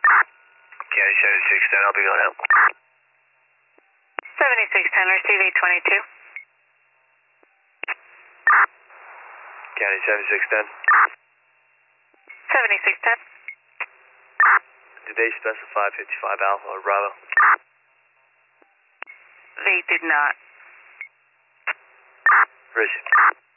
County 7610, I'll be going out. 7610, receive 822. County 7610. 7610. Did they specify 55 Alpha or Bravo? They did not. Where is it?